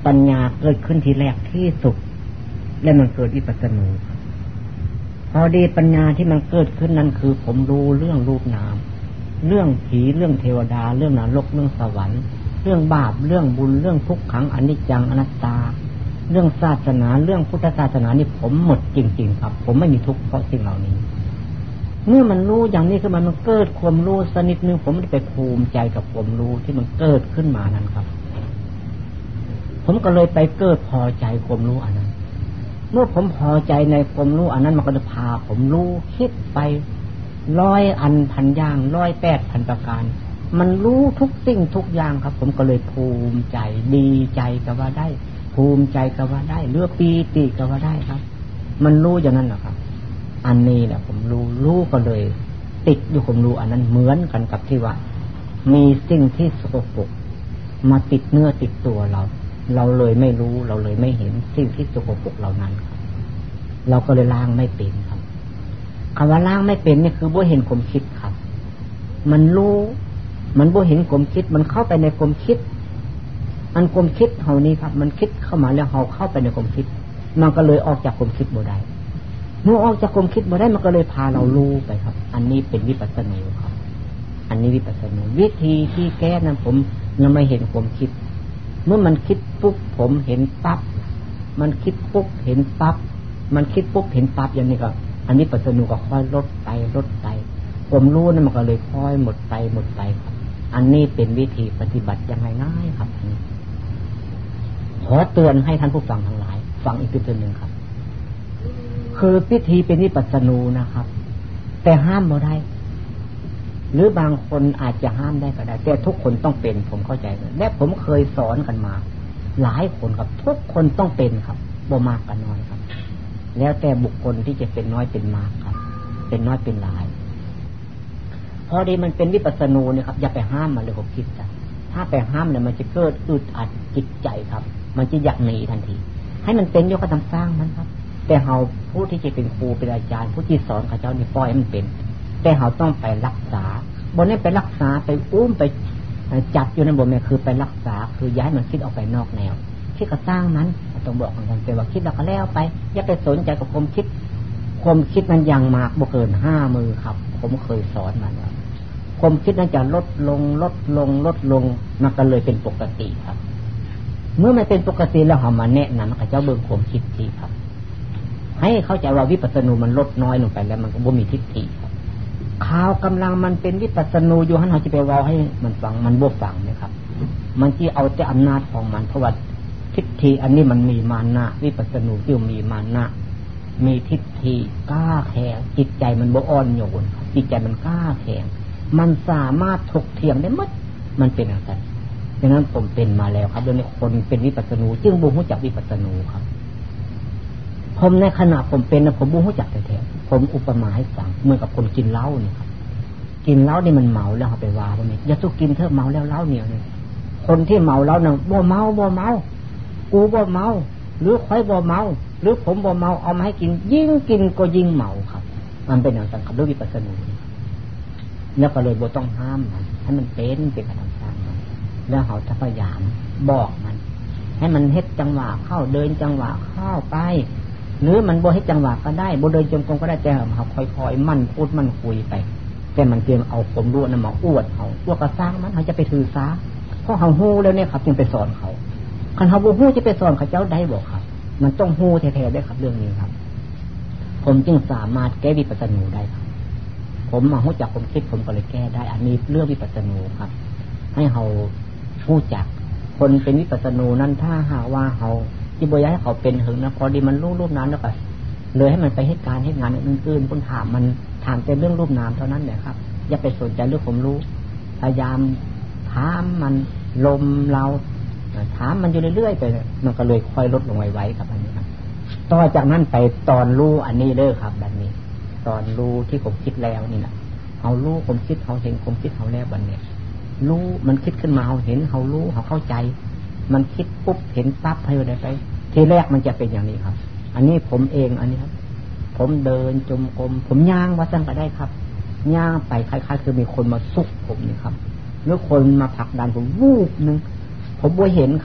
ปัญญาเกิดขึ้นทีแรกที่สุดและมันเกิดวิปัสสนูพอดีปัญญาที่มันเกิดขึ้นนั้นคือผมรู้เรื่องรูปนามเรื่องผีเรื่องเทวดาเรื่องนรกเรื่องสวรรค์เรื่องบาปเรื่องบุญเรื่องทุกขังอนิจจังอนัตตาเรื่องศาสนาเรื่องพุทธศาสนานี่ผมหมดจริงๆครับผมไม่มีทุกข์เพราะสิ่งเหล่านี้เมื่อมันรู้อย่างนี้ขึ้นมามันเกิดความรู้สนิทนึงผมไม่ไปภูมิใจกับความรู้ที่มันเกิดขึ้นมานั้นครับผมก็เลยไปเกิดพอใจความรู้อันนั้นเมื่อผมพอใจในความรู้อันนั้นมันก็จะพาผมรู้คิดไป100 อันพันอย่าง108,000 ประการมันรู้ทุกสิ่งทุกอย่างครับผมก็เลยภูมิใจดีใจก็ว่าได้ภูมิใจก็ว่าได้เลือกปีติก็ว่าได้ครับมันรู้อย่างนั้นแหละครับอันนี้แหละผมรู้ก็เลยติดอยู่ผมรู้อันนั้นเหมือนกันกับที่ว่ามีสิ่งที่สกปรกมาติดเนื้อติดตัวเราเลยไม่รู้เราเลยไม่เห็นสิ่งที่สกปรกเหล่านั้นครับเราก็เลยล้างไม่เป็นครับคำว่าล้างไม่เป็นนี่คือบ่เห็นความคิดครับมันรู้มันบ่เห็นความคิดมันเข้าไปในความคิดอันความคิดเฮานี้ครับมันคิดเข้ามาแล้วเฮาเข้าไปในความคิดมันก็เลยออกจากความคิดบ่ได้เมื่อออกจากความคิดบ่ได้มันก็เลยพาเรารู้ไปครับอันนี้เป็นวิปัสสนาครับอันนี้วิปัสสนาวิธีที่แก้นั้นผมยังไม่เห็นความคิดเมื่อมันคิดปุ๊บผมเห็นปั๊บมันคิดปุ๊บเห็นปั๊บมันคิดปุ๊บเห็นปั๊บอย่างนี้ก็อันนี้ปัสสนาก็ค่อยลดไปผมรู้นั่นมันก็เลยค่อยหมดไปครับอันนี้เป็นวิธีปฏิบัติยังไงง่ายครับขอเตือนให้ท่านผู้ฟังทั้งหลายฟังอีกตัวหนึ่งครับคือพิธีเป็นวิปัสสนูนะครับแต่ห้ามบ่ได้หรือบางคนอาจจะห้ามได้ก็ได้แต่ทุกคนต้องเป็นผมเข้าใจและผมเคยสอนกันมาหลายคนครับทุกคนต้องเป็นครับบ่มากก็น้อยครับแล้วแต่บุคคลที่จะเป็นน้อยเป็นมากครับเป็นน้อยเป็นหลายพอดีมันเป็นวิปัสสนูเนี่ยครับอย่าไปห้ามมันเลยผมคิดนะถ้าไปห้ามเนี่ยมันจะเกิดอึดอัดจิตใจครับมันจะอยากหนีทันทีให้มันเป็นโยกธรรมสร้างมันครับแต่เราผู้ที่จะเป็นครูเป็นอาจารย์ผู้ที่สอนข้าเจ้านี่ปล่อยให้มันเป็นแต่เราต้องไปรักษาบนนี้ไปรักษาไปอุ้มไปจับอยู่ในบนนี้คือไปรักษาคือย้ายมันคิดออกไปนอกแนวคิดก็สร้างมันต้องบอกกันแต่ว่าคิดแล้วก็แล้วไปอย่าไปสนใจกับความคิดมันยังมากบ่เกิน5 มือครับผมเคยสอนมันว่าความคิดนั้นจะลดลงมันก็เลยเป็นปกติครับเมื่อมันเป็นปกติแล้วเรามาแนะนำข้าเจ้าเบิ่งความคิดทีครับให้เข้าใจว่าวิปัสสนูมันลดน้อยลงไปแล้วมันก็บ่มีทิฏฐิครับข่าวกำลังมันเป็นวิปัสสนูอยู่หั่นเฮาสิไปเว้าให้มันฟังมันบ่ฟังนะครับมันสิเอาแต่อำนาจของมันเพราะว่าทิฏฐิอันนี้มันมีมานะวิปัสสนูที่มีมานะมีทิฏฐิกล้าแข็งจิตใจมันบ่อ่อนโยนจิตใจมันกล้าแข็งมันสามารถถกเถียงได้หมดมันเป็นอย่างนั้นดังนั้นผมเป็นมาแล้วครับเดี๋ยวนี้คนเป็นวิปัสสนูจึงบ่รู้จักวิปัสสนูครับผมในขณะผมเป็นนะผมบ่รู้จักแท้ๆผมอุปมาให้ฟังเหมือนกับคนกินเหล้านี่ครับกินเหล้านี่มันเมาแล้วเอาไปว่าบ่แม่นอย่าสุกินเถอะเมาแล้วเหล้าเนี่ยคนที่เมาเหล้าน่ะบ่เมากูบ่เมาหรือค่อยบ่เมาหรือผมบ่เมาเอามาให้กินยิ่งกินก็ยิ่งเมาครับมันเป็นอย่างนั้นครับด้วยวิปัสสนูแล้วก็เลยบ่ต้องห้ามมันให้มันเป็นขนาดนั้นแล้วเขาพยายามบอกมันให้มันเฮ็ดจังหวะเข้าเดินจังหวะเข้าไปหรือมันบ่เฮ็ดจังหวะก็ได้บ่เดินจงกรมก็ได้แต่เขาค่อยๆมั่นพูดมั่นคุยไปแต่มันเตรียมเอาความรู้นั้นมาอวดเขาก็สร้างมันเขาจะไปถือสาเพราะเขาฮู้แล้วเนี่ยครับจึงไปสอนเขาคันเขาบ่ฮู้จะไปสอนเขาเจ้าได้บ่ครับมันต้องฮู้แท้ๆได้ครับเรื่องนี้ครับผมจึงสามารถแก้วิปัสสนูได้ครับผมมารู้จักผมคิดผมก็เลยแก้ได้อันนี้เรื่องวิปัสสนูครับให้เรารู้จักคนเป็นวิปัสสนูนั้นถ้าหากว่าเขาที่บ่อยากให้เขาเป็นหึงนะพอดีมันรู้รูปนามแล้วก็เลยให้มันไปให้การให้งานอื่นๆคนถามแต่เรื่องรูปนามเท่านั้นแหละครับอย่าไปสนใจเรื่องผมรู้พยายามถามมันลมเราถามมันอยู่เรื่อยๆไปมันก็เลยค่อยลดลงไวๆครับอันนี้ครับต่อจากนั้นไปตอนรู้อันนี้เด้อครับแบบนี้ตอนรู้ที่ผมคิดแล้วนี่นะเอารู้ผมคิดเขาเห็นผมคิดเขาแล้วบัดนี้รู้มันคิดขึ้นมาเขาเห็นเขารู้เขาเข้าใจมันคิดปุ๊บเห็นปั๊บให้ได้ไปทีแรกมันจะเป็นอย่างนี้ครับอันนี้ผมเองอันนี้ครับผมเดินจมกรมผมย่างว่าจังก็ได้ครับย่างไปคล้ายๆคือมีคนมาซุกผมนี่ครับหรือคนมาผลักดันผมวูบนึงผมบ่เห็นครับ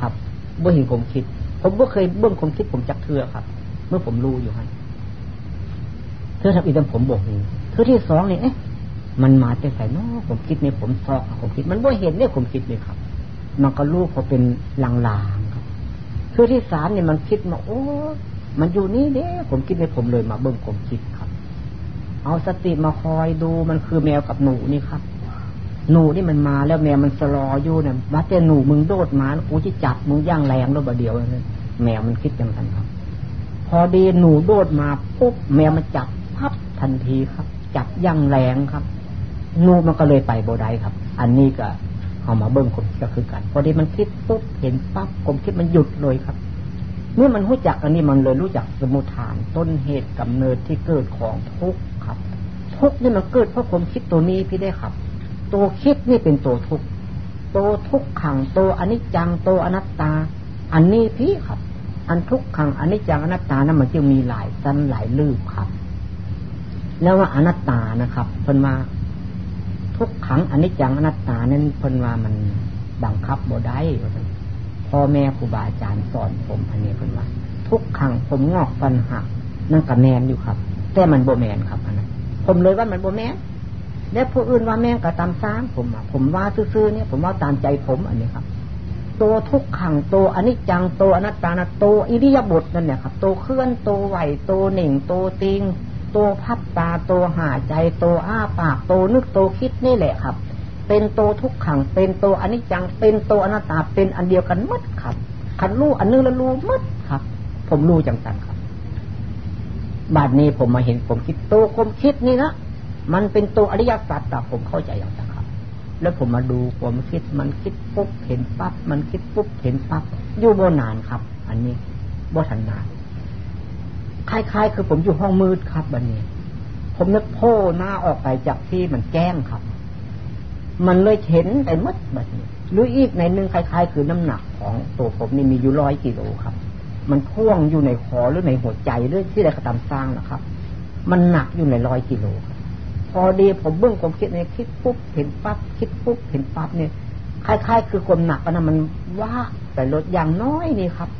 บ่เห็นผมคิดผมบ่เคยเบิ่งผมคิดผมจักเทื่อครับเมื่อผมรู้อยู่หั่นเทื่อทำอีกแต่ผมบ่เห็นเทื่อที่สองนี่มันมาแต่ไสเนาะผมคิดนี่ผมซอกผมคิดมันบ่เห็นเนี่ยผมคิดนี่ครับมันก็รู้พอเป็นลางๆครับเทื่อที่สามนี่มันคิดมาโอ้มันอยู่นี่เด้ผมคิดนี่ผมเลยมาเบิ่งผมคิดครับเอาสติมาคอยดูมันคือแมวกับหนูนี่ครับหนูนี่มันมาแล้วแมวมันสลออยู่เนี่ยมาแต่หนูมึงโดดมากูจะจับมึงย่างแรงแล้วบ่เดียวเลยแมวมันคิดอย่างนั้นครับพอดีหนูโดดมาปุ๊บแมวมันจับพับทันทีครับจับย่างแรงครับหนูมันก็เลยไปบ่ได้ครับอันนี้ก็เอามาเบิ่งผมก็คือกันพอดีมันคิดปุ๊บเห็นปั๊บผมคิดมันหยุดเลยครับเมื่อมันรู้จักอันนี้มันเลยรู้จักสมุฏฐานต้นเหตุกำเนิดที่เกิดของทุกข์ครับทุกข์นี่มันเกิดเพราะผมคิดตัวนี้พี่ได้ครับตัวคิดนี่เป็นตัวทุกข์ตัวทุกขังตัวอนิจจังตัวอนัตตาอันนี้พี่ครับอันทุกขังอนิจจังอนัตตานั้นมันจึงมีหลายชั้นหลายรูปครับแล้วว่าอนัตตานะครับเพิ่นว่าทุกขังอนิจจังอนัตตานั้นเพิ่นว่ามันบังคับบ่ได้พ่อแม่ครูบาอาจารย์สอนผมอันนี้เพิ่นว่าทุกขังผมงอกฟันหักนั่นก็แม่นอยู่ครับแต่มันบ่แม่นครับอันนั้นผมเลยว่ามันบ่แม่นแล้วผู้อื่นว่าแม่งก็ตามซ้ำผมว่าซื่อๆเนี่ยผมว่าตามใจผมอันนี้ครับตัวทุกขังตัวอนิจจังตัวอนัตตานะตัวอิริยาบถนั่นเนี่ยครับตัวเคลื่อนตัวไหวตัวหนิ่งตัวติงตัวพับตาตัวหาใจตัวอ้าปากตัวนึกตัวคิดนี่แหละครับเป็นตัวทุกขังเป็นตัวอนิจจังเป็นตัวอนัตตาเป็นอันเดียวกันหมดครับคันรู้อันนึงแล้วรู้หมดครับผมรู้จังสันครับบัดนี้ผมมาเห็นผมคิดตัวผมคิดนี่นะมันเป็นตัวอริยสัจแต่ผมเข้าใจอย่างนั้นครับแล้วผมมาดูผมคิดมันคิดปุ๊บเห็นปั๊บมันคิดปุ๊บเห็นปั๊บอยู่บ่นานครับอันนี้บ่ทันนานคล้ายๆคือผมอยู่ห้องมืดครับบัดนี้ผมนึกโผล่หน้าออกไปจากที่มันแจ้งครับมันเลยเห็นไปหมดบัดนี้หรืออีกในนึงคล้ายๆคือน้ำหนักของตัวผมนี่มีอยู่100 กิโลครับมันพ่วงอยู่ในคอหรือในหัวใจหรือที่ใดก็ตามสร้างนะครับมันหนักอยู่ใน100 กิโลพอดีผมเบื้องความคิดในคิดปุ๊บเห็นปั๊บคิดปุ๊บเห็นปั๊บเนี่ยคล้ายๆคือความหนักนะมันว่าแต่ลดอย่างน้อยนี่ครับ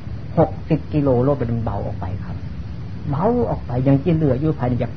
60 กิโลลดไปมันเบาออกไปครับเบาออกไปยังที่เหลืออยู่ภายในจาก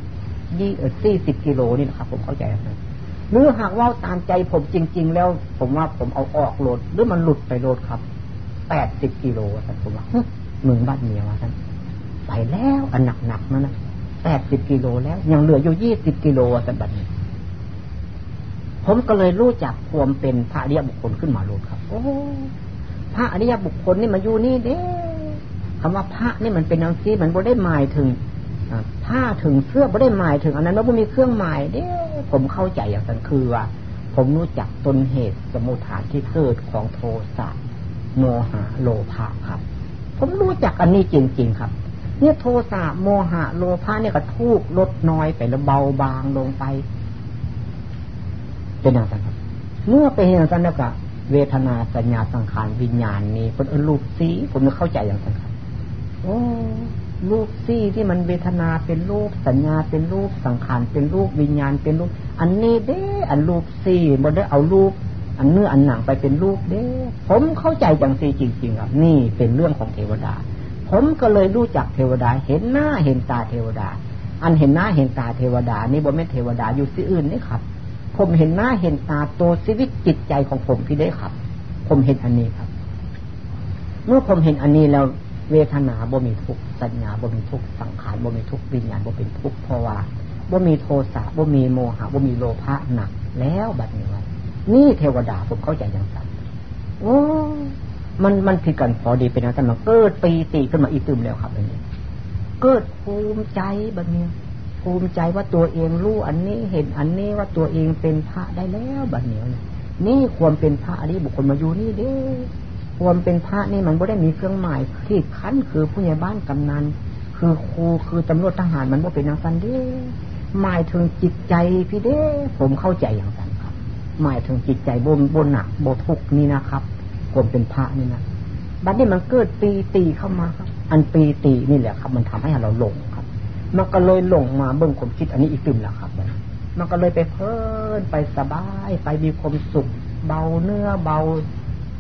40 กิโลนี่นะครับผมเข้าใจนะหรือหากว่าตามใจผมจริงๆแล้วผมว่าผมเอาออกโลดหรือมันหลุดไปโลดครับ80 กิโลท่านผมว่ามึงบ้านเมียว่าท่านไปแล้วอันหนักๆนั่นนะ80 กิโลแล้วยังเหลืออยู่20 กิโลสันบัดนี้ผมก็เลยรู้จักความเป็นพระอริยบุคคลขึ้นมาโลดครับโอ้พระอริยบุคคลนี่มาอยู่นี่เด้คำว่าพระนี่มันเป็นอย่างนี้มันบ่ได้หมายถึงผ้าถึงเสื้อบ่ได้หมายถึงอันนั้นมันมีเครื่องหมายเด้ผมเข้าใจอย่างนั้นคือว่าผมรู้จักต้นเหตุสมุฏฐานที่เกิดของโทสะโมหะโลภะครับผมรู้จักอันนี้จริงๆครับเนี่ยโทสะโมหะโลภะเนี่ยก็ทุกข์ลดน้อยไปแล้วเบาบางลงไปเป็นอย่างนั้นครับเมื่อเป็นอย่างนั้นแล้วก็เวทนาสัญญาสังขารวิญญาณนี่เป็นรูปสีผมจะเข้าใจอย่างนั้นครับโอ้รูปสีที่มันเวทนาเป็นรูปสัญญาเป็นรูปสังขารเป็นรูปวิญญาณเป็นรูปอันนี้เด้อันรูปสีบ่ได้เอารูปอันเนื้ออันหนังไปเป็นรูปเด้ผมเข้าใจอย่างสีจริงๆครับนี่เป็นเรื่องของเทวดาผมก็เลยรู้จักเทวดาเห็นหน้าเห็นตาเทวดาอันเห็นหน้าเห็นตาเทวดานี่บ่แม่นเทวดาอยู่ที่อื่นนี่ครับผมเห็นหน้าเห็นตาตัวชีวิตจิตใจของผมที่ได้ครับผมเห็นอันนี้ครับเมื่อผมเห็นอันนี้แล้วเวทนาบ่มีทุกข์สัญญาบ่มีทุกข์สังขารบ่มีทุกข์วิญญาณบ่เป็นทุกข์เพราะว่าบ่มีโทสะบ่มีโมหะบ่มีโลภะหนักแล้วบัดนี้ว่านี่เทวดาผมเข้าใจอย่างนั้นโอ้มันผิดกันพอดีเป็นนะแต่มันเกิดปีติขึ้นมาอีตึมแล้วครับอันนี้เกิดภูมิใจแบบนี้ภูมิใจว่าตัวเองรู้อันนี้เห็นอันนี้ว่าตัวเองเป็นพระได้แล้วแบบนี้นี่ความเป็นพระอริยบุคคลมาอยู่นี่เด้ความเป็นพระนี่มันไม่ได้มีเครื่องหมายที่ขั้นคือผู้ใหญ่บ้านกำนันคือครูคือตำรวจทหารมันไม่เป็นอย่างนั้นเด้หมายถึงจิตใจพี่เด้ผมเข้าใจอย่างนั้นครับหมายถึงจิตใจบนหนักบนทุกนี่นะครับความเป็นพระนี่นะบัดนี้มันเกิดปีติเข้ามาครับอันปีตินี่แหละครับมันทำให้เราหลงครับมันก็เลยหลงมาเบิ่งความคิดอันนี้อีกตึมแล้วครับมันก็เลยไปเพลินไปสบายไปมีความสุขเบาเนื้อเบา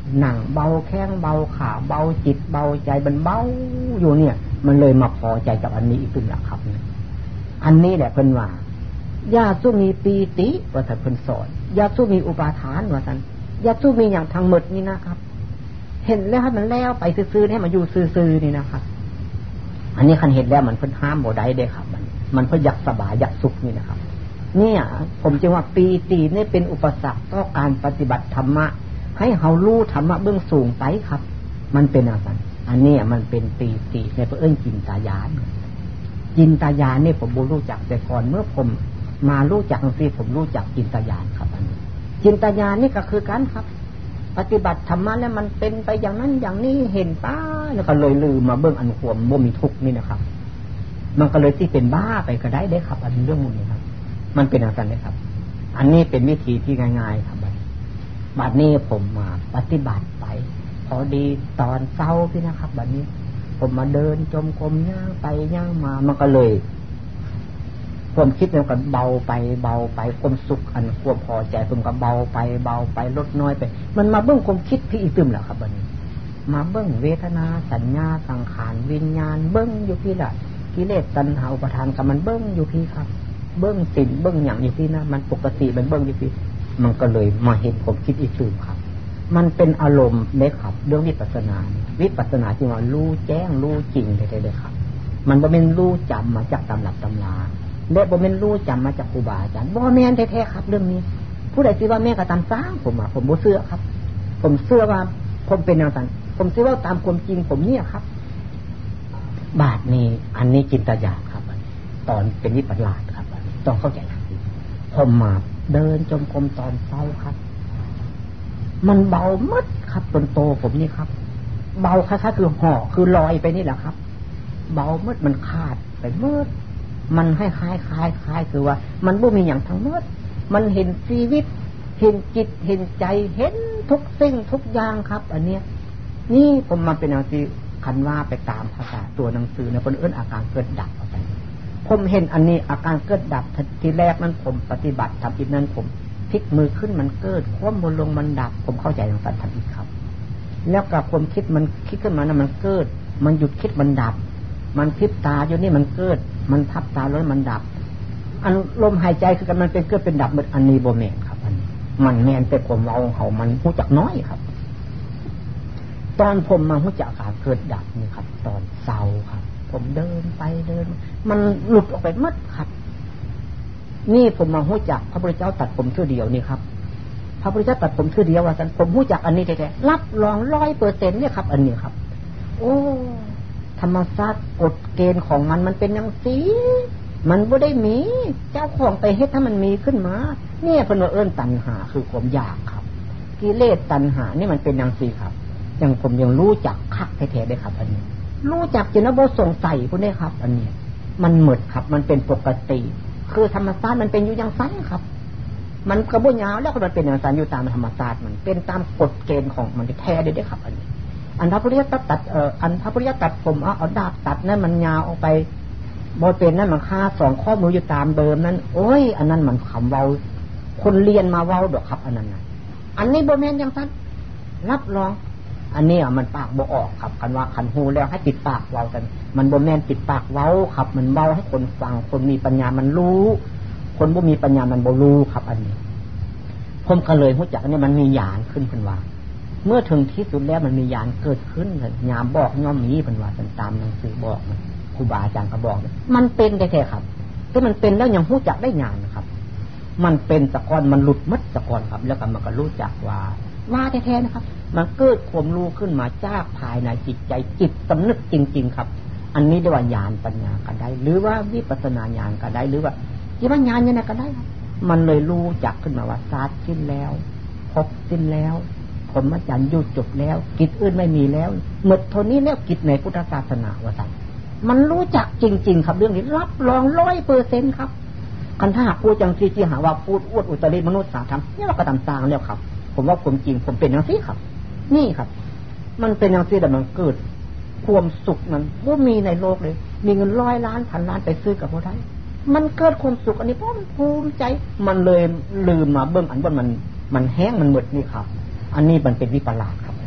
หนังเบาแข้งเบาขาเบาจิตเบาใจมันเบาอยู่เนี่ยมันเลยมาพอใจกับอันนี้อีกตึงละครับอันนี้แหละเพิ่นว่าญาสุมีปีติว่าท่านเพิ่นสอนญาสุมีอุปาทานว่าท่านญาสุมีอย่างทางหมดนี่นะครับเห็นแล้วให้มันแล้วไปซื่อๆให้มันอยู่ซื่อๆนี่นะครับอันนี้คันเห็นแล้วมันเพิ่นห้ามบ่ได้เด้ครับมันเพิ่นอยากสบายอยากสุขนี่นะครับเนี่ยผมจึงว่าปีตินี่เป็นอุปสรรคต่อการปฏิบัติธรรมะให้เฮารู้ธรรมะเบื้องสูงไปครับมันเป็นอะไรอันนี้มันเป็นปีติในพระจินตญาณจินตญาณนี่ผมรู้จักแต่ก่อนเมื่อผมมารู้จักสิผมรู้จักจินตญาณครับอันนี้จินตญาณนี่ก็คือกันครับปฏิบัติธรรมะแล้วมันเป็นไปอย่างนั้นอย่างนี้เห็นป้าแล้วก็เลยลืมมาเบื้องอันความบ่มีทุกข์นี่นะครับมันก็เลยที่เป็นบ้าไปก็ได้ครับอันเรื่องนี้ครับมันเป็นอะไรเลยครับอันนี้เป็นวิธีที่ง่ายๆครับบัดนี้ผมมาปฏิบัติไปพอดีตอนเช้าพี่นะครับบัดนี้ผมมาเดินจมกรมย่างไปย่างมามันก็เลยความคิดมันก็เบาไปความสุขอันความพอใจผมก็เบาไปลดน้อยไปมันมาเบื้องความคิดพี่อีกตึมแหละครับบัดนี้มาเบื้องเวทนาสัญญาสังขารวิญญาณเบื้องอยู่พี่ละกิเลสตัณหาอุปาทานกับมันเบื้องอยู่พี่ครับเบื้องสิ่งเบื้องอย่างอยู่พี่นะมันปกติมันเบื้องอยู่พี่มันก็เลยมาเห็นผมคิดอีกตื่นครับมันเป็นอารมณ์เล็กครับเรื่องวิปัสสนาจริงว่ารู้แจ้งรู้จริงแท้ๆเลยครับมันบ่แม่นรู้จำมาจากตำรับตำราและบ่แม่นรู้จำมาจากครูบาอาจารย์บ่แม่นแท้ๆครับเรื่องนี้ผู้ใดสิว่าแม่ก็ตามสร้างผมบ่เชื่อครับผมเชื่อว่าผมเป็นแนวนั้นผมเชื่อว่าตามความจริงผมเนี่ยครับบาทนี้อันนี้จินตญาณครับตอนเป็นวิปัสสนาครับต้องเข้าใจผมมาเดินจมกรมตอนเช้าครับมันเบามืดครับจนโตผมนี่ครับเบาคล้ายๆคือห่อคือลอยไปนี่แหละครับเบามืดมันขาดไปมืดมันให้คล้ายคือว่ามันบ่มีอย่างทั้งมืดมันเห็นชีวิตเห็นจิตเห็นใจเห็นทุกสิ่งทุกอย่างครับอันเนี้ยนี่ผมมาเป็นอย่างที่คันว่าไปตามภาษาตัวหนังสือในคนอื่นอาการเกิดดับออกไปผมเห็นอันนี้อาการเกิดดับทีแรกนั้นผมปฏิบัติทำอีกนั้นผมพลิกมือขึ้นมันเกิดความบนลงมันดับผมเข้าใจอย่างนั้นทันทีครับแล้วกับความคิดมันคิดขึ้นมานะมันเกิดมันหยุดคิดมันดับมันพลิบตาอยู่นี่มันเกิดมันพับตาแล้วมันดับอันลมหายใจคือกันมันเป็นเกิดเป็นดับหมดอันนี้โบแมนครับอันนี้มันแมนแต่ผมเราเขามันหูจักน้อยครับตอนผมมาหูจักการเกิดดับนี่ครับตอนเศร้าครับผมเดินไปมันหลุดออกไปหมดครับนี่ผมมาหู้จักพระพุทธเจ้าตัดผมเท่าเดียวนี่ครับพระพุทธเจ้าตัดผมเท่าเดียวว่าฉันผมหู้จักอันนี้แท้ๆรับรอง 100% เนี่ยครับอันนี้ครับโอ้ธรรมชาติกฎเกณฑ์ของมันเป็นอย่างสีมันบ่ได้มีเจ้าของไปเฮ็ดถ้ามันมีขึ้นมาเนี่ยเพิ่นว่าตัณหาคือความอยากครับกิเลสตัณหานี่มันเป็นอย่างสีครับอย่างผมยังรู้จักคักแท้ๆได้ครับอันนี้รู้จักจนบ่สงสัยพวกนี้ครับอันนี้มันหมดครับมันเป็นปกติคือธรรมชาติมันเป็นอยู่อย่างนั้นครับมันกระบวนยาวแล้วก็มันเป็นอย่างนั้นอยู่ตามธรรมชาติมันเป็นตามกฎเกณฑ์ของมันแท้ได้ครับอันนี้อันพระพุทธเจ้าตัดอันพระพุทธเจ้าตัดผมเอาดาบตัดนั่นมันยาวออกไปบ่เป็นนั่นมันค่า2ข้อมืออยู่ตามเดิมนั้นโอ้ยอันนั้นมันคำเว้าคนเรียนมาเว้าดอกครับอันนั้นอันนี้บ่แม่นอย่างนั้นรับรองอันนี้มันปากบ่ออกครับคันว่าคันหูแล้วให้ติดปากเว้ากันมันบ่แม่นติดปากเว้าครับมันเว้าให้คนฟังคนมีปัญญามันรู้คนบ่มีปัญญามันบ่รู้ครับอันนี้ผมก็เลยรู้จักอันนี้มันมีญาณขึ้นเพิ่นว่าเมื่อถึงที่สุดแล้วมันมีญาณเกิดขึ้นญาณบอกย่อมมีเพิ่นว่าตามหนังสือบอกมันครูบาอาจารย์ก็บอกมันเป็นแท้ๆครับแต่มันเป็นแล้วยังรู้จักได้ญาณนะครับมันเป็นตะกอนมันหลุดมัดตะกอนครับแล้วก็มันก็รู้จักว่าแท้ๆนะครับมันเกิดความรู้ขึ้นมาจากภายในจิตใจจิตสำนึกจริงๆครับอันนี้เรียกว่าญาณปัญญาก็ได้หรือว่าวิปัสสนาญาณก็ได้หรือว่าจิตญาณยังไงก็ได้มันเลยรู้จักขึ้นมาว่าศาสตร์สิ้นแล้วพบสิ้นแล้วผลมจรรย์ยุดจบแล้วกิจอื่นไม่มีแล้วหมดเท่านี้แล้วกิจในพุทธศาสนาว่าซั่นมันรู้จักจริงๆครับเรื่องนี้รับรอง 100% ครับคันถ้าหากพูดจังซี่สิหาว่าพูดอวดอุตริมนุษย์สาธรรมนี่ว่าก็ตามสร้างแล้วครับผมว่าผมจริงผมเป็นอย่างนี้ครับนี่ครับมันเป็นอย่างนี้แต่มันเกิดความสุขมันบ่มีในโลกเลยมีเงิน100 ล้านพันล้านไปซื้อกับบ่ได้มันเกิดความสุขอันนี้เพราะมันภูมิใจมันเลยลืมมาเบิ่งอันว่ามันแห้งมันหมดนี่ครับอันนี้มันเป็นวิปลาสครับ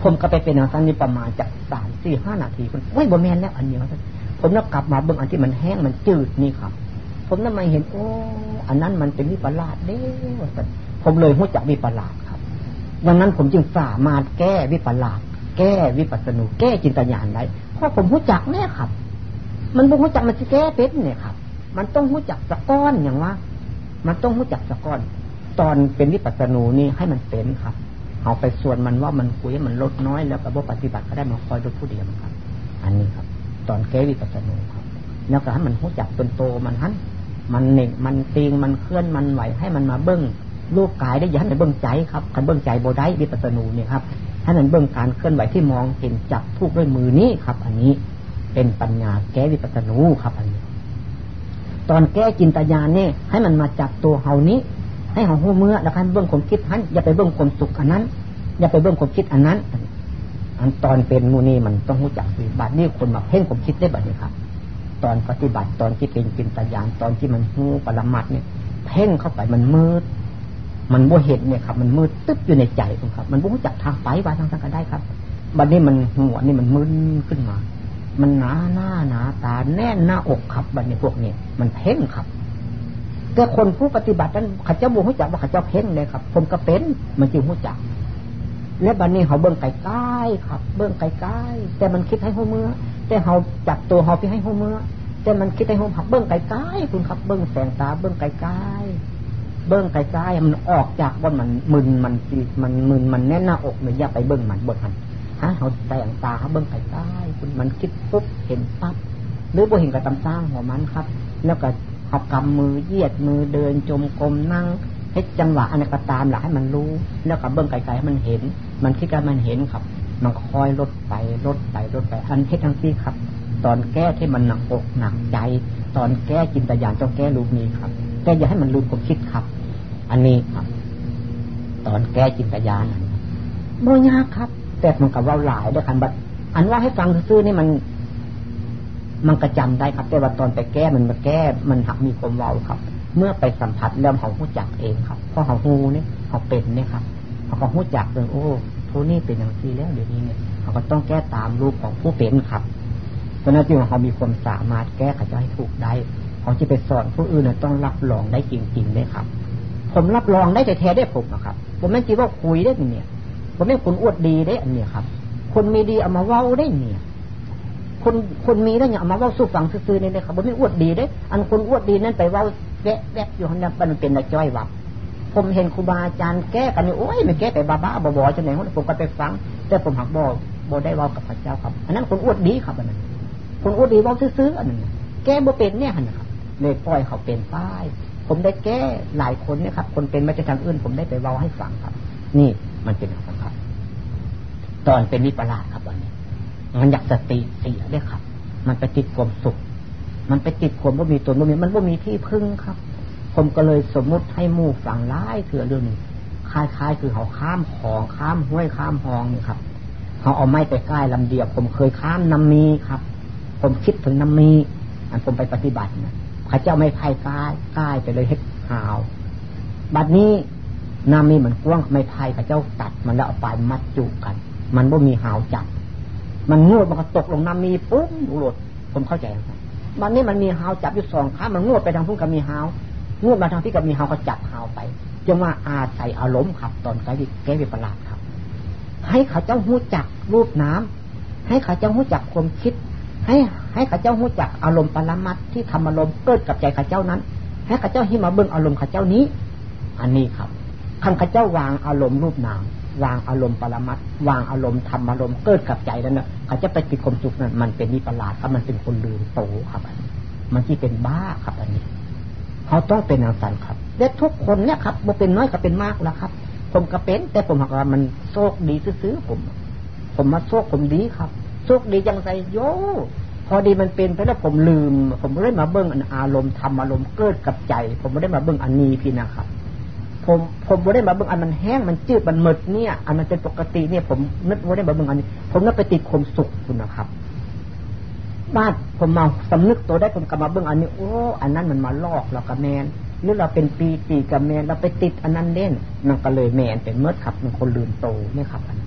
ผมก็ไปเป็นอย่างนั้นนี่ประมาณจาก3-4-5 นาทีคนโอ้ยบ่แม่นแล้วอันนี้ผมแล้วกลับมาเบิ่งอันที่มันแห้งมันจืดนี่ครับผมนั่นมาเห็นโอ้อันนั้นมันเป็นวิปลาสเด้ผมเลยรู้จักวิปลาสครับดังนั้นผมจึงสามารถแก้วิปลาสแก้วิปัสสนูแก้จินตญาณได้เพราะผมรู้จักแน่ครับมันบ่รู้จักมันสิแก้เป็นเนี่ยครับมันต้องรู้จักสะก้อนอย่างว่ามันต้องรู้จักสะก้อนตอนเป็นวิปัสสนูนี่ให้มันเป็นครับเอาไปส่วนมันว่ามันคุยมันลดน้อยแล้วก็บ่ปฏิบัติก็ได้มาคอยดูผู้เดียวครับอันนี้ครับตอนแก้วิปัสสนูครับแล้วก็ให้มันรู้จักเป็นโตมันหันมันเน่งมันตีงมันเคลื่อนมันไหวให้มันมาเบิ้งรูปกายได้อย่าให้มันเบิ้งใจครับคันเบิ้งใจบ่ได้วิปัสสนูเนี่ยครับให้มันเบิ้งการเคลื่อนไหวที่มองเห็นจับทุกด้วยมือนี้ครับอันนี้เป็นปัญญาแก้วิปัสสนูครับอันนี้ตอนแก้จินตญาณเนี่ยให้มันมาจับตัวเฮานี้ให้เฮาหู้เมื่อแล้วคันเบิ้งความคิดหันอย่าไปเบิ้งความสุขอันนั้นอย่าไปเบิ้งความคิดอันนั้นอันตอนเป็นมูนี่มันต้องรู้จักสิบัดนี้คนมาเพ่งความคิดได้บัดนี้ครับตอนปฏิบัติตอนที่เป็นจินตญาณตอนที่มันหูปรมัตถ์เนี่ยเพ่งเข้าไปมันมืดมันบ่เห็นเนี่ยครับมันมืดตึ๊บอยู่ในใจครับมันบ่รู้จักทางไปว่าทางก็ได้ครับบัดนี้มันหัวนี่มันมึนขึ้นมามันหนาหน้าหนาตาแน่นหน้าอกครับบัดนี้พวกนี้มันเพ่งครับแต่คนผู้ปฏิบัตินั้นเขาเจ้าบ่รู้จักว่าเขาเจ้าเพ่งเลยครับผมก็เป็นมันจึงรู้จักและบัดนี้เขาเบิ่งไกลๆครับเบิ่งไกลๆแต่มันคิดให้หู้เมื่อแต่เขาจับตัวเขาไปให้หู้เมื่อแต่มันคิดให้หู้ผักเบิ่งไกลๆคุณครับเบิ่งแสงตาเบิ่งไกลๆเบิ่งไกลๆมันออกจากบ่มันมึนมันมึนมันแน่นหน้าอกเนี่ยอย่าไปเบิ่งมันบ่ทันฮะเขาแสงตาเขาเบิ่งไกลๆคุณมันคิดปุ๊บเห็นปั๊บหรือบ่เห็นก็ตำสร้างหัวมันครับแล้วก็เขากำมือเหยียดมือเดินจมกรมนั่งให้จังหวะอันนั้นก็ตามหลักให้มันรู้แล้วก็เบิ่งไกลๆให้มันเห็นมันคิดว่ามันเห็นครับมันคอยลดไปอันเฮ็ดทั้งที่ครับตอนแก้ที่มันหนักอกหนักใจตอนแก้จินตญาณต้องแก้รูปนี้ครับแก้อย่าให้มันลืมความคิดครับอันนี้ครับตอนแก้จินตญาณนั้นบ่ยากครับแต่มันก็เว้าหลายด้วยกันบัดอันว่าให้ฟังซื่อๆนี่มันก็จำได้ครับแต่ว่าตอนไปแก้มันมาแก้มันหักมีความเว้าครับเมื่อไปสัมผัสแล้วเขารู้จักเองครับเพราะเขาฮู้นี่เขาเป็นนี่ครับเขาก็รู้จักเลยโอ้ผู้นี้เป็นอย่างนี้แล้วเดี๋ยวนี้เนี่ยเขาก็ต้องแก้ตามรูปของผู้เป็นครับเพราะนั้นจึงเขามีความสามารถแก้เขาจะให้ถูกได้เขาที่ไปสอนผู้อื่นต้องรับรองได้จริงๆได้ครับผมรับรองได้แต่แท้ได้ผมนะครับผมไม่คิดว่าคุยได้เนี่ยผมไม่คนอวดดีได้อันเนี้ยครับคนมีดีเอามาเว้าได้เนี่ยคนมีได้เนี่ยเอามาเว้าสู้ฟังซื่อๆนี่เลยครับผมไม่อวดดีได้อันคนอวดดีนั้นไปเว้าแวะอยู่นั่นมันเป็นจ้อยวับผมเห็นครูบาอาจารย์แก้กันนี่โอ้ยไม่แก้ไปบ้าๆบอๆจังไหนผมก็ไปฟังแต่ผมหักบ่ได้เว้ากับพระเจ้าครับอันนั้นคนอวดดีครับอันนั้นคนอวดดีเว้าซื่อๆอันนั้นแก้บ่เป็นเนี่ยนะครับเลยปล่อยเขาเป็นป้ายผมได้แก้หลายคนเนี่ยครับคนเป็นมาจากทางอื่นผมได้ไปเว้าให้ฟังครับนี่มันเป็นอย่างนั้นครับตอนเป็นวิปลาสครับวันนี้มันอยากสติเสียด้วยครับมันไปติดความสุขมันไปติดความบ่มีตนบ่มีมันบ่มีที่พึ่งครับผมก็เลยสมมุติให้หมู่ฟังหลายเถื่อเรื่องนึงคล้ายๆคือเขาข้ามของข้ามห้วยข้ามหองนี่ครับเขาเอาไม้ไปใกล้ลำเดียวผมเคยข้ามน้ำมีครับผมคิดถึงน้ำมีอันผมไปปฏิบัตินะข้าเจ้าไม่ไผ่ใกล้ไปเลยเฮ็ดหาวบัดนี้น้ำมีเหมือนกว้างไม่ไผ่ข้าเจ้าตัดมันแล้วเอาปลายมัดจุกันมันบ่มีหาวจับมันงวดมันก็ตกลงน้ำมีปุ๊บหลุดผมเข้าใจครับบัดนี้มันมีหาวจับอยู่2ขามันงวดไปทางพุ่งก็มีหาวงวดมาทางที่ก็มีหาวก็จับหาวไปจึงว่าอาศัยอารมณ์ครับตอนแก้วิปลาสครับให้ข้าเจ้ารู้จักรูปน้ำให้ข้าเจ้ารู้จักความคิดให้ข้าเจ้ารู้จักอารมณ์ปรมัตถ์ที่ทำอารมณ์เกิดกับใจข้าเจ้านั้นให้ข้าเจ้าให้มาเบิ่งอารมณ์ข้าเจ้านี้อันนี้ครับคันข้าเจ้าวางอารมณ์รูปนามวางอารมณ์ปรมัตถ์วางอารมณ์ธรรมอารมณ์เกิดกับใจนั้นน่ะข้าเจ้าไปติดความสุขนั้นมันเป็นวิปลาสครับมันเป็นคนลืมโตครับมันที่เป็นบ้าครับอันนี้เขาต้องเป็นอย่างนั้นครับและทุกคนเนี่ยครับบ่เป็นน้อยก็เป็นมากแล้วครับผมก็เป็นแต่ผมว่ามันโชคดีซื่อๆผมมาโชคผมดีครับโชคดีจังไสโยพอดีมันเป็นไปแล้วผมลืมผมไม่ได้มาเบิ่งอารมณ์ธรรมอารมณ์เกิดกับใจผมไม่ได้มาเบิ่งอันนี้พี่นะครับผมไม่ได้มาเบิ่งอันมันแห้งมันจืดมันหมดเนี่ยอันมันเป็นปกติเนี่ยผมนึกว่าได้มาเบิ่งอันนี้ผมนึกไปติดความสุขคุณนะครับบ้านผมมาสำนึกตัวได้ผมกลับมาเบิ่งอันนี้โอ้อันนั้นมันมาลอกเรากับแมนหรือเราเป็นปีกับแมนเราไปติดอันนั้นเล่นมันก็เลยแมนเป็นเมื่อครับมันคนลืมโตเนี่ยครับ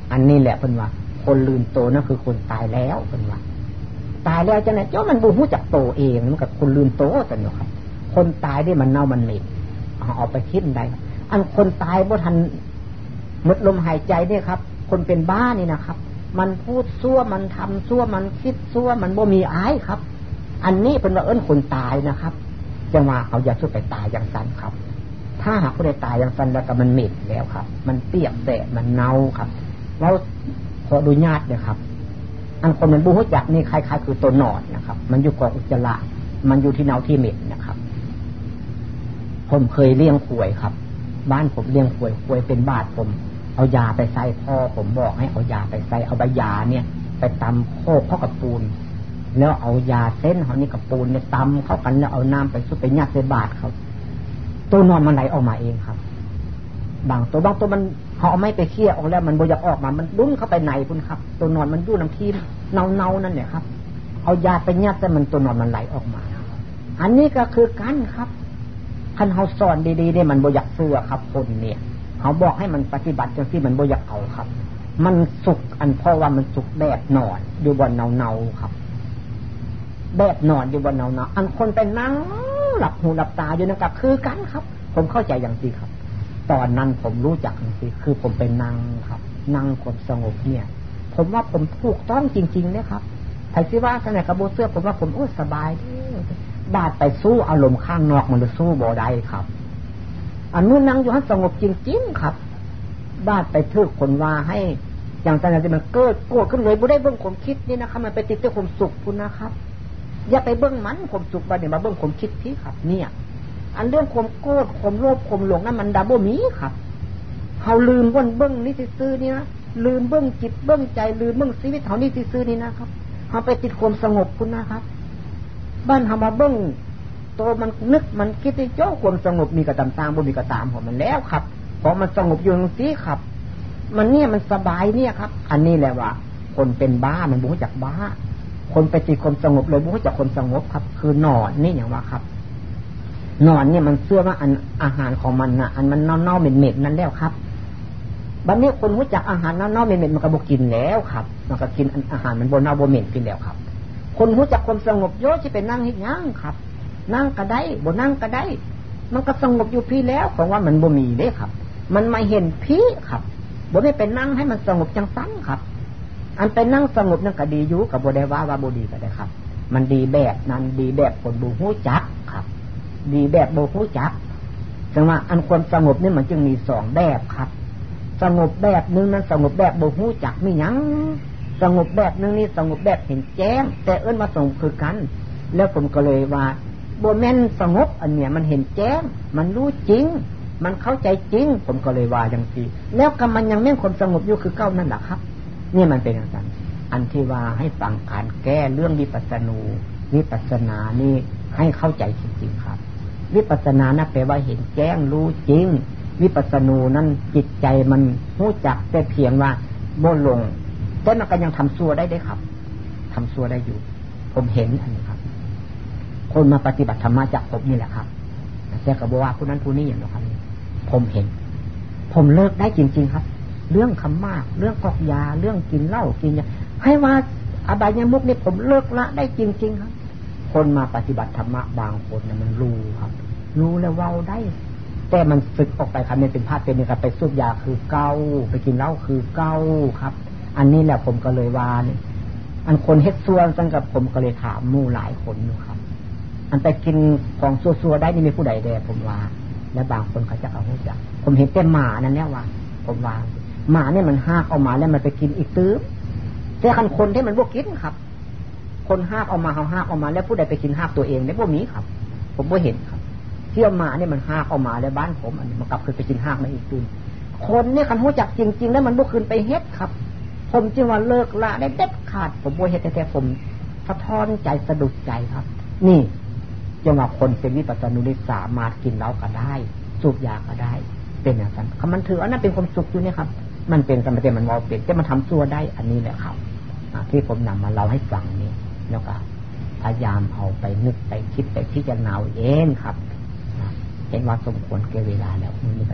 อันนี้แหละเพิ่นว่าคนลืมโตนั่นคือคนตายแล้วเพิ่นว่าตายแล้วจังได๋เจ้ามันบ่ฮู้จักโตเองมันก็คนลืมโตซั่นเนาะครับคนตายนี่มันเน่ามันเหม็นเอาไปทิ้งได้อันคนตายบ่ทันหมดลมหายใจนี่ครับคนเป็นบ้านี่นะครับมันพูดซั่วมันทำซั่วมันคิดซั่วมันบ่มีอายครับอันนี้เป็นว่าคนตายนะครับจังว่าเขาอย่าช่วยไปตายอย่างนั้นครับถ้าหากผู้ใดตายอย่างนั้นแล้วก็มันเหม็นแล้วครับมันเปียกแสะมันเน่าครับเราขออนุญาตเลยครับอันคนมันบ่ฮู้จักนี่คล้ายๆคือตัวหนอนนะครับมันอยู่กองอุจจาระมันอยู่ที่เน่าที่เหม็นนะครับผมเคยเลี้ยงขวยครับบ้านผมเลี้ยงขวยเป็นบาดผมเอายาไปใส่พ่อผมบอกให้เอายาไปใส่เอาใบยาเนี่ยไปตำโคกเข้ากับปูนแล้วเอายาเส้นเขานี่กับปูนเนี่ยตำเข้ากันแล้วเอาน้ำไปซุปไปยัดใส่บาดเขาตัวนอนมันไหลออกมาเองครับบางตัวมันเขาเอาไม่ไปเคี่ยออกแล้วมันบ่อยากออกมามันดุ้นเข้าไปในพุ่นครับตัวนอนมันยู่น้ำทีมเนานั่นเนี่ยครับเอายาไปยัดแต่มันตัวนอนมันไหลออกมาอันนี้ก็คือกันครับคันเขาสอนดีๆเนี่ยมันบ่อยากเชื่อครับคนเนี่ยเขาบอกให้มันปฏิบัติจังซี่มันบ่อยากเอาครับมันสุกอันเพราะว่ามันสุกแบบนอนอยู่บนเนาครับแบบนอนอยู่บนเนาอันคนไปนั่งหลับหูหลับตาอยู่นั่นก็คือกันครับผมเข้าใจอย่างซี่ครับตอนนั้นผมรู้จักอย่างซี่คือผมไปนั่งครับนั่งความสงบเนี่ยผมว่าผมถูกต้องจริงๆเนี่ยครับไผสิว่าซั่นน่ะก็บ่เชื่อผมว่าผมโอ้สบายบาดไปสู้อารมณ์ข้างนอกมันจะสู้บ่ได้ครับอันนู้นนั่งอยู่ให้สงบจริงๆครับบาดไปทึกคนว่าให้อย่างนั้นที่มันเกิดโกรธขึ้นเลยบ่ได้เบิ่งความคิดนี่นะครับมันไปติดแต่ความสุขพุ่นนะครับอย่าไปเบิ่งมันความสุขบัดนี้มาเบิ่งความคิดพี่ครับเนี่ยอันเรื่องความโกรธความโลภความหลงนั้นมันดาบ่มีครับเฮาลืมเบิ่งนี่ซื่อๆนี่นะลืมเบิ่งจิตเบิ่งใจลืมเบิ่งชีวิตเฮานี่ซื่อๆนี่นะครับเฮาไปติดความสงบพุ่นนะครับบ้านเฮามาเบิ่งตัวมันนึกมันคิดให้เจ้าความสงบมีกระตามตามบ่มีกระตามของมันแล้วครับเพราะมันสงบอยู่จังซี่ครับมันเนี่ยมันสบายเนี่ยครับอันนี้แหละว่าคนเป็นบ้ามันบ่รู้จักบ้าคนไปติดความสงบเลยบ่รู้จักคนสงบครับคือนอนนี่อย่างว่าครับนอนเนี่ยมันเชื่อว่าอันอาหารของมันน่ะอันมันเน่าๆเหม็นๆนั่นแล้วครับบัดนี้คนรู้จักอาหารเน่าๆเหม็นๆมันก็บ่กินแล้วครับมันก็กินอาหารมันบ่เน่าบ่เหม็นกินแล้วครับคนรู้จักความสงบโยสิไปนั่งเฮ็ดหยังครับนั่งก็ได้บ่นั่งก็ได้มันก็สงบอยู่พี่แล้วเพราะว่ามันบ่มีเด้ครับมันไม่เห็นพี่ครับบ่ได้ไปนั่งให้มันสงบจังซั่นครับอันไปนั่งสงบนั่นก็ดีอยู่ก็บ่ได้ว่าบ่ดีก็ได้ครับมันดีแบบนั้นดีแบบคนบ่ฮู้จักครับดีแบบบ่ฮู้จักจังว่าอันความสงบนี่มันจึงมี2แบบครับสงบแบบนึงนั้นสงบแบบบ่ฮู้จักมีหยังสงบแบบนึงนี่สงบแบบเห็นแจ้งแต่เอิ้นว่าสงบคือกันแล้วผมก็เลยว่าบ่แม่นสงบอันเนี้ยมันเห็นแจ้งมันรู้จริงมันเข้าใจจริงผมก็เลยว่าจังซี่แล้วก็มันยังแม่นความสงบอยู่คือเก่านั่นแหละครับนี่มันเป็นอย่างนั้นอันที่ว่าให้ฟังการแก้เรื่องวิปัสสนานี่ให้เข้าใจจริงๆครับวิปัสสนานะแปลว่าเห็นแจ้งรู้จริงวิปัสสนูนั้นจิตใจมันรู้จักแต่เพียงว่าบ่หลงแต่มันก็ยังทำชั่วได้ครับทำชั่วได้อยู่ผมเห็นอันนี้ครับคนมาปฏิบัติธรรมจากผมนี่แหละครับแต่ก็บอกว่าผู้นั้นผู้นี้อย่างนี้ครับผมเห็นผมเลิกได้จริงๆครับเรื่องคำมากเรื่องกอกยาเรื่องกินเหล้ากินยาให้ว่าอบายมุขนี่ผมเลิกละได้จริงๆครับคนมาปฏิบัติธรรมะบางคนเนี่ยมันรู้ครับรู้แล้วเว้าได้แต่มันสึกออกไปครับเนี่ยเป็นภาพเป็นนี่ครับไปสูบยาคือเก้าไปกินเหล้าคือเก้าครับอันนี้แหละผมก็เลยว่าเนี่ยอันคนเฮ็ดซัวจังกับผมก็เลยถามหมู่หลายคนอยู่ครับอันไปกินของซัวๆได้นี่มีผู้ใดแดผมว่าและบางคนเขาจะเอาหูจักผมเห็นแต่หมานั่นแหละว่าผมว่าหมาเนี่ยมันหากเอามาแล้วมันไปกินอีกตื้อแต่คันคนที่มันบ่กินครับคนหากเอามาเฮาหากเอามาแล้วผู้ใดไปกินหากตัวเองได้บ่มีครับผมบ่เห็นครับเที่ยวหมาเนี่ยมันหากเอามาแล้วบ้านผมอันนี้มันกลับคืนไปกินหากมาอีกตื้อคนเนี่ยคันหูจักจริงๆแล้วมันบ่คืนไปเฮ็ดครับผมจึงว่าเลิกละได้เด็ดขาดผมบ่เฮ็ดแต่ผมสะท้อนใจสะดุดใจครับนี่จังว่าคนเป็นวิปัสสนูนี่สามารถกินเหล้าก็ได้สูบยาก็ได้เป็นอย่างนั้นคำมันถืออันนั้นเป็นความสุขอยู่เนี่ยครับมันเป็นสมถะมันวอลเป็นแต่มันทำชั่วได้อันนี้แหละครับที่ผมนำมาเล่าให้ฟังนี่แล้วก็พยายามเอาไปนึกไปคิดไปพิจารณาเองครับเห็นว่าสมควรแก่เวลาแล้ว